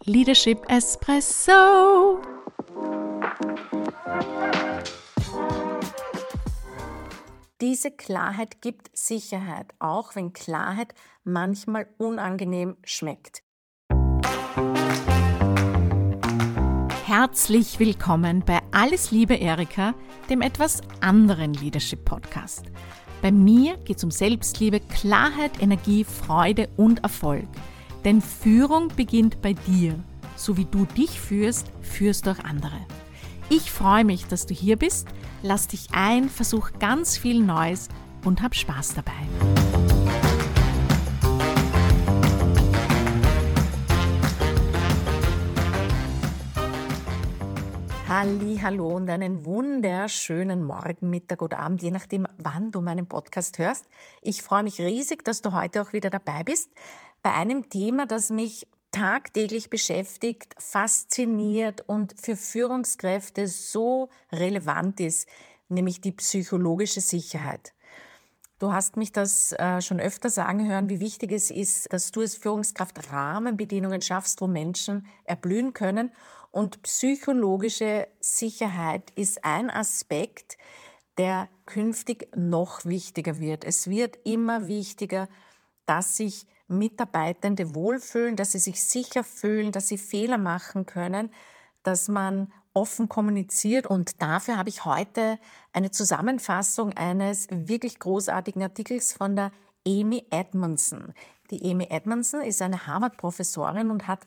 Leadership Espresso. Diese Klarheit gibt Sicherheit, auch wenn Klarheit manchmal unangenehm schmeckt. Herzlich willkommen bei Alles Liebe Erika, dem etwas anderen Leadership-Podcast. Bei mir geht es um Selbstliebe, Klarheit, Energie, Freude und Erfolg. Denn Führung beginnt bei dir. So wie du dich führst, führst du auch andere. Ich freue mich, dass du hier bist. Lass dich ein, versuch ganz viel Neues und hab Spaß dabei. Hallo und einen wunderschönen Morgen, Mittag oder Abend, je nachdem, wann du meinen Podcast hörst. Ich freue mich riesig, dass du heute auch wieder dabei bist, bei einem Thema, das mich tagtäglich beschäftigt, fasziniert und für Führungskräfte so relevant ist, nämlich die psychologische Sicherheit. Du hast mich das schon öfter sagen hören, wie wichtig es ist, dass du als Führungskraft Rahmenbedingungen schaffst, wo Menschen erblühen können. Und psychologische Sicherheit ist ein Aspekt, der künftig noch wichtiger wird. Es wird immer wichtiger, dass sich Mitarbeitende wohlfühlen, dass sie sich sicher fühlen, dass sie Fehler machen können, dass man offen kommuniziert. Und dafür habe ich heute eine Zusammenfassung eines wirklich großartigen Artikels von der Amy Edmondson. Die Amy Edmondson ist eine Harvard-Professorin und hat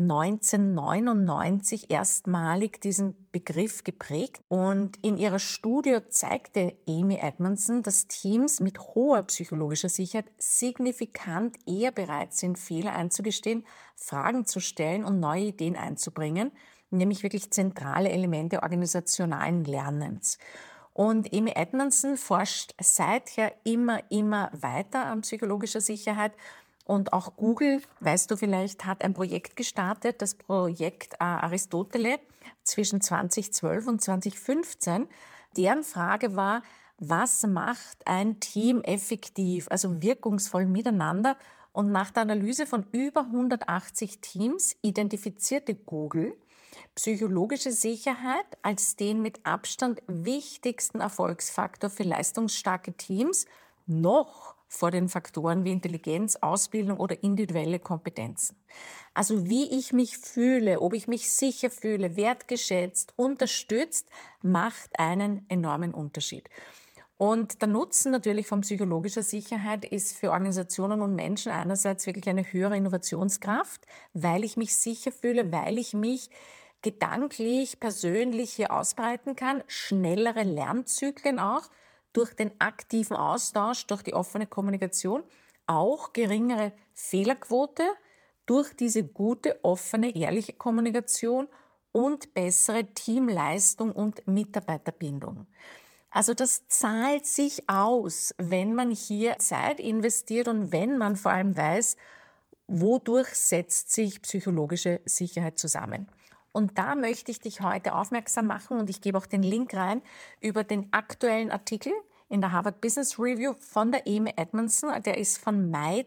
1999 erstmalig diesen Begriff geprägt. Und in ihrer Studie zeigte Amy Edmondson, dass Teams mit hoher psychologischer Sicherheit signifikant eher bereit sind, Fehler einzugestehen, Fragen zu stellen und neue Ideen einzubringen, nämlich wirklich zentrale Elemente organisationalen Lernens. Und Amy Edmondson forscht seither immer weiter an psychologischer Sicherheit. Und auch Google, weißt du vielleicht, hat ein Projekt gestartet, das Projekt Aristotele zwischen 2012 und 2015. Deren Frage war, was macht ein Team effektiv, also wirkungsvoll miteinander? Und nach der Analyse von über 180 Teams identifizierte Google psychologische Sicherheit als den mit Abstand wichtigsten Erfolgsfaktor für leistungsstarke Teams, noch vor den Faktoren wie Intelligenz, Ausbildung oder individuelle Kompetenzen. Also wie ich mich fühle, ob ich mich sicher fühle, wertgeschätzt, unterstützt, macht einen enormen Unterschied. Und der Nutzen natürlich von psychologischer Sicherheit ist für Organisationen und Menschen einerseits wirklich eine höhere Innovationskraft, weil ich mich sicher fühle, weil ich mich gedanklich, persönlich hier ausbreiten kann, schnellere Lernzyklen auch, durch den aktiven Austausch, durch die offene Kommunikation, auch geringere Fehlerquote, durch diese gute, offene, ehrliche Kommunikation und bessere Teamleistung und Mitarbeiterbindung. Also das zahlt sich aus, wenn man hier Zeit investiert und wenn man vor allem weiß, wodurch setzt sich psychologische Sicherheit zusammen. Und da möchte ich dich heute aufmerksam machen und ich gebe auch den Link rein über den aktuellen Artikel in der Harvard Business Review von der Amy Edmondson, der ist von Mai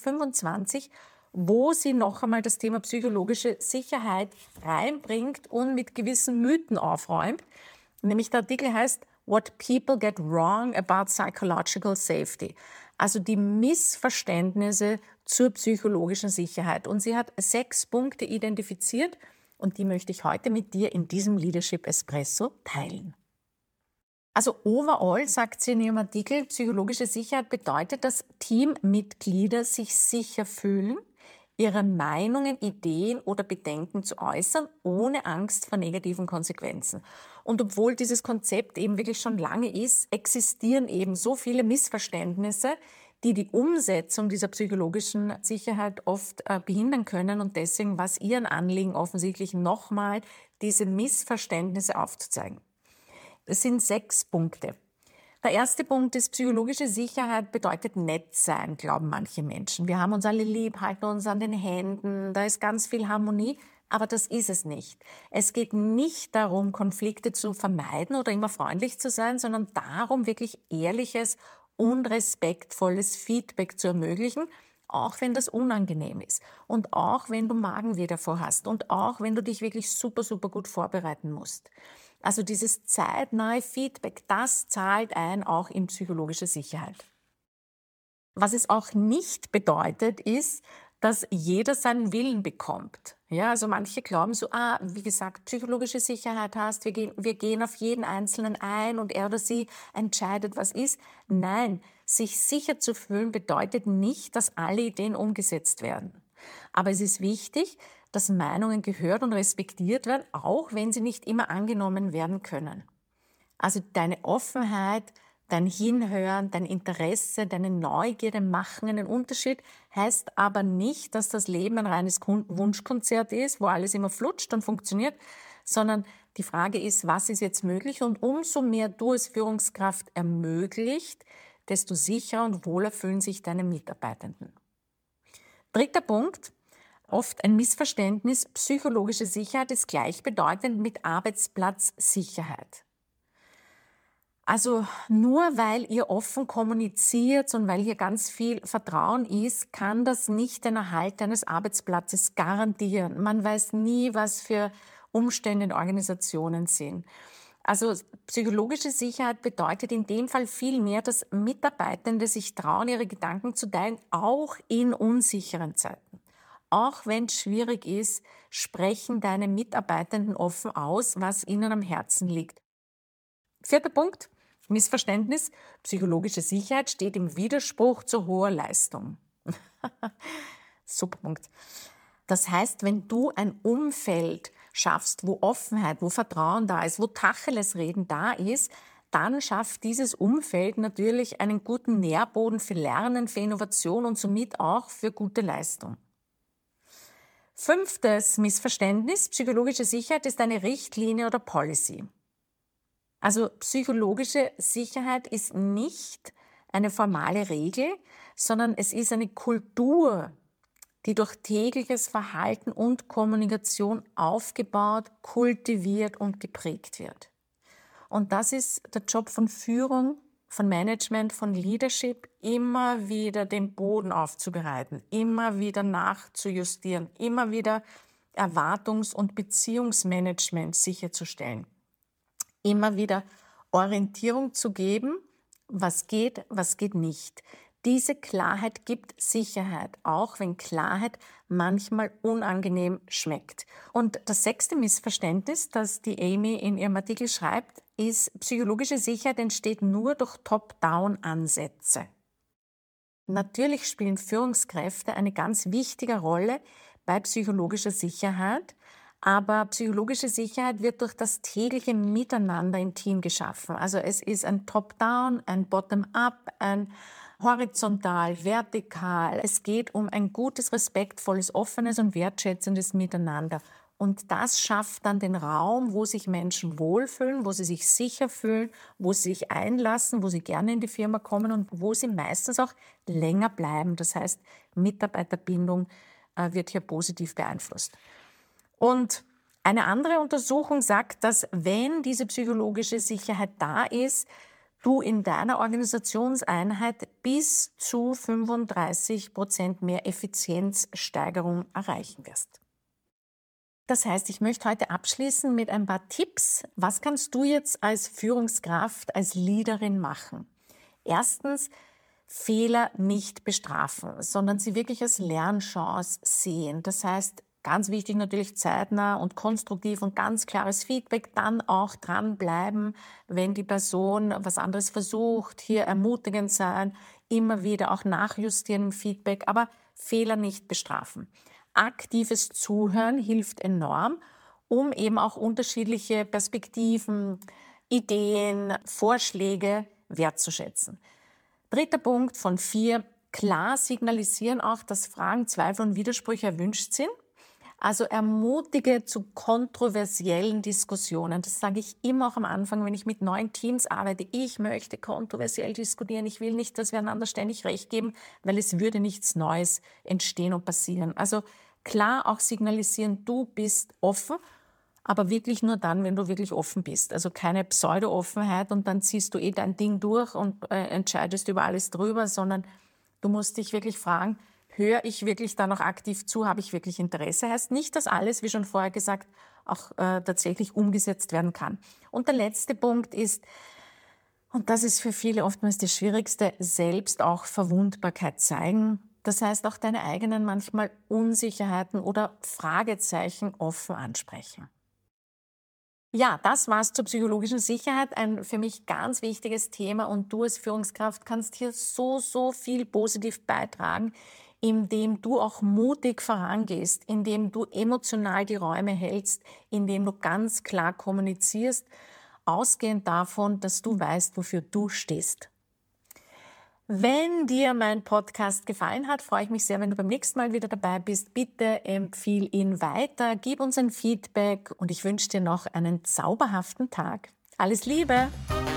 2025, wo sie noch einmal das Thema psychologische Sicherheit reinbringt und mit gewissen Mythen aufräumt. Nämlich der Artikel heißt What People Get Wrong About Psychological Safety. Also die Missverständnisse zur psychologischen Sicherheit. Und sie hat 6 Punkte identifiziert und die möchte ich heute mit dir in diesem Leadership Espresso teilen. Also overall, sagt sie in ihrem Artikel, psychologische Sicherheit bedeutet, dass Teammitglieder sich sicher fühlen, ihre Meinungen, Ideen oder Bedenken zu äußern, ohne Angst vor negativen Konsequenzen. Und obwohl dieses Konzept eben wirklich schon lange ist, existieren eben so viele Missverständnisse, die die Umsetzung dieser psychologischen Sicherheit oft behindern können. Und deswegen war es ihren Anliegen offensichtlich nochmal, diese Missverständnisse aufzuzeigen. Es sind 6 Punkte. Der erste Punkt ist, psychologische Sicherheit bedeutet nett sein, glauben manche Menschen. Wir haben uns alle lieb, halten uns an den Händen, da ist ganz viel Harmonie, aber das ist es nicht. Es geht nicht darum, Konflikte zu vermeiden oder immer freundlich zu sein, sondern darum, wirklich ehrliches und respektvolles Feedback zu ermöglichen, auch wenn das unangenehm ist und auch wenn du Magenweh davor hast und auch wenn du dich wirklich super, super gut vorbereiten musst. Also dieses zeitnahe Feedback, das zahlt ein auch in psychologische Sicherheit. Was es auch nicht bedeutet, ist, dass jeder seinen Willen bekommt. Ja, also manche glauben so, wie gesagt, psychologische Sicherheit hast, wir gehen auf jeden Einzelnen ein und er oder sie entscheidet, was ist. Nein, sich sicher zu fühlen bedeutet nicht, dass alle Ideen umgesetzt werden. Aber es ist wichtig, dass Meinungen gehört und respektiert werden, auch wenn sie nicht immer angenommen werden können. Also deine Offenheit, dein Hinhören, dein Interesse, deine Neugierde machen einen Unterschied, heißt aber nicht, dass das Leben ein reines Wunschkonzert ist, wo alles immer flutscht und funktioniert, sondern die Frage ist, was ist jetzt möglich? Und umso mehr du als Führungskraft ermöglicht, desto sicherer und wohler fühlen sich deine Mitarbeitenden. Dritter Punkt, oft ein Missverständnis, psychologische Sicherheit ist gleichbedeutend mit Arbeitsplatzsicherheit. Also nur weil ihr offen kommuniziert und weil hier ganz viel Vertrauen ist, kann das nicht den Erhalt eines Arbeitsplatzes garantieren. Man weiß nie, was für Umstände in Organisationen sind. Also psychologische Sicherheit bedeutet in dem Fall viel mehr, dass Mitarbeitende sich trauen, ihre Gedanken zu teilen, auch in unsicheren Zeiten. Auch wenn es schwierig ist, sprechen deine Mitarbeitenden offen aus, was ihnen am Herzen liegt. Vierter Punkt, Missverständnis. Psychologische Sicherheit steht im Widerspruch zu hoher Leistung. Super Punkt. Das heißt, wenn du ein Umfeld schaffst, wo Offenheit, wo Vertrauen da ist, wo Tacheles-Reden da ist, dann schafft dieses Umfeld natürlich einen guten Nährboden für Lernen, für Innovation und somit auch für gute Leistung. Fünftes Missverständnis. Psychologische Sicherheit ist eine Richtlinie oder Policy. Also psychologische Sicherheit ist nicht eine formale Regel, sondern es ist eine Kultur, die durch tägliches Verhalten und Kommunikation aufgebaut, kultiviert und geprägt wird. Und das ist der Job von Führung, von Management, von Leadership, immer wieder den Boden aufzubereiten, immer wieder nachzujustieren, immer wieder Erwartungs- und Beziehungsmanagement sicherzustellen. Immer wieder Orientierung zu geben, was geht nicht. Diese Klarheit gibt Sicherheit, auch wenn Klarheit manchmal unangenehm schmeckt. Und das sechste Missverständnis, das die Amy in ihrem Artikel schreibt, ist, psychologische Sicherheit entsteht nur durch Top-Down-Ansätze. Natürlich spielen Führungskräfte eine ganz wichtige Rolle bei psychologischer Sicherheit, aber psychologische Sicherheit wird durch das tägliche Miteinander im Team geschaffen. Also es ist ein Top-Down, ein Bottom-Up, ein horizontal, vertikal. Es geht um ein gutes, respektvolles, offenes und wertschätzendes Miteinander. Und das schafft dann den Raum, wo sich Menschen wohlfühlen, wo sie sich sicher fühlen, wo sie sich einlassen, wo sie gerne in die Firma kommen und wo sie meistens auch länger bleiben. Das heißt, Mitarbeiterbindung wird hier positiv beeinflusst. Und eine andere Untersuchung sagt, dass wenn diese psychologische Sicherheit da ist, du in deiner Organisationseinheit bis zu 35% mehr Effizienzsteigerung erreichen wirst. Das heißt, ich möchte heute abschließen mit ein paar Tipps. Was kannst du jetzt als Führungskraft, als Leaderin machen? Erstens, Fehler nicht bestrafen, sondern sie wirklich als Lernchance sehen. Das heißt, ganz wichtig natürlich zeitnah und konstruktiv und ganz klares Feedback, dann auch dranbleiben, wenn die Person was anderes versucht, hier ermutigend sein, immer wieder auch nachjustieren im Feedback, aber Fehler nicht bestrafen. Aktives Zuhören hilft enorm, um eben auch unterschiedliche Perspektiven, Ideen, Vorschläge wertzuschätzen. Dritter Punkt von 4, klar signalisieren auch, dass Fragen, Zweifel und Widersprüche erwünscht sind. Also ermutige zu kontroversiellen Diskussionen. Das sage ich immer auch am Anfang, wenn ich mit neuen Teams arbeite. Ich möchte kontroversiell diskutieren. Ich will nicht, dass wir einander ständig Recht geben, weil es würde nichts Neues entstehen und passieren. Also klar auch signalisieren, du bist offen, aber wirklich nur dann, wenn du wirklich offen bist. Also keine Pseudo-Offenheit und dann ziehst du dein Ding durch und entscheidest über alles drüber, sondern du musst dich wirklich fragen, Höre ich wirklich da noch aktiv zu? Habe ich wirklich Interesse? Heißt nicht, dass alles, wie schon vorher gesagt, auch tatsächlich umgesetzt werden kann. Und der letzte Punkt ist, und das ist für viele oftmals das Schwierigste, selbst auch Verwundbarkeit zeigen. Das heißt, auch deine eigenen manchmal Unsicherheiten oder Fragezeichen offen ansprechen. Ja, das war's zur psychologischen Sicherheit. Ein für mich ganz wichtiges Thema und du als Führungskraft kannst hier so viel positiv beitragen, indem du auch mutig vorangehst, indem du emotional die Räume hältst, indem du ganz klar kommunizierst, ausgehend davon, dass du weißt, wofür du stehst. Wenn dir mein Podcast gefallen hat, freue ich mich sehr, wenn du beim nächsten Mal wieder dabei bist. Bitte empfiehl ihn weiter, gib uns ein Feedback und ich wünsche dir noch einen zauberhaften Tag. Alles Liebe!